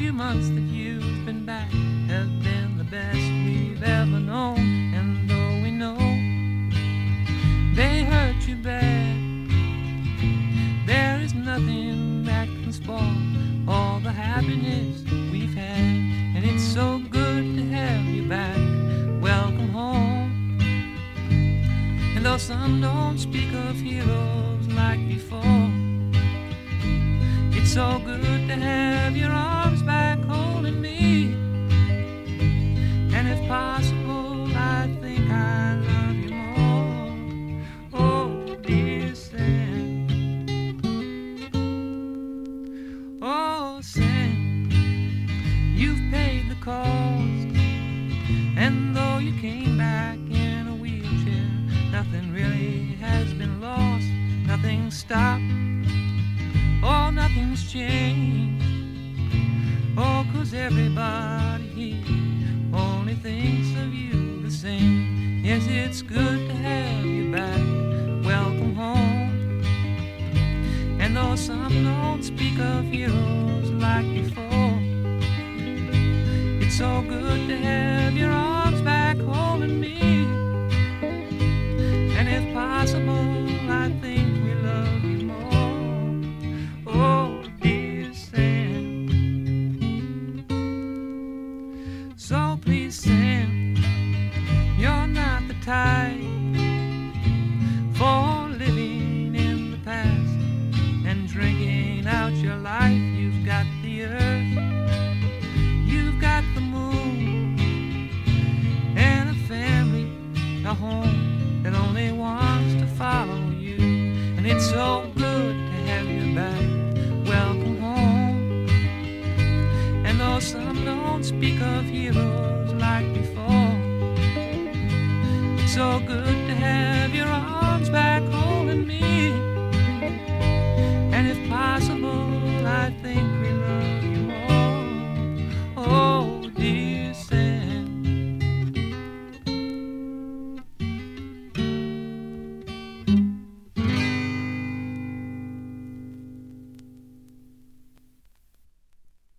few months that you've been back have been the best we've ever known. And though we know they hurt you bad, there is nothing that can spoil all the happiness we've had. And it's so good to have you back. Welcome home. And though some don't speak of heroes like before, it's so good to have your arms back holding me. And if possible, I think I love you more. Oh, dear Sam. Oh, Sam, you've paid the cost. And though you came back in a wheelchair, nothing really has been lost. Nothing's stopped. Oh, nothing's changed. Oh, 'cause everybody here only thinks of you the same. Yes, it's good to have you back. Welcome home. And though some don't speak of heroes like before, it's so good to have your arms back holding me. And if possible, I think we love you more. Oh, dear Sam. So please, Sam, you're not the type for living in the past and drinking out your life. You've got the earth, you've got the moon, and a family, a home that only wants to follow you. And it's so good to have you back. Welcome home. And though some don't speak of heroes like before, it's so good to have your arms back holding me. And if possible, I think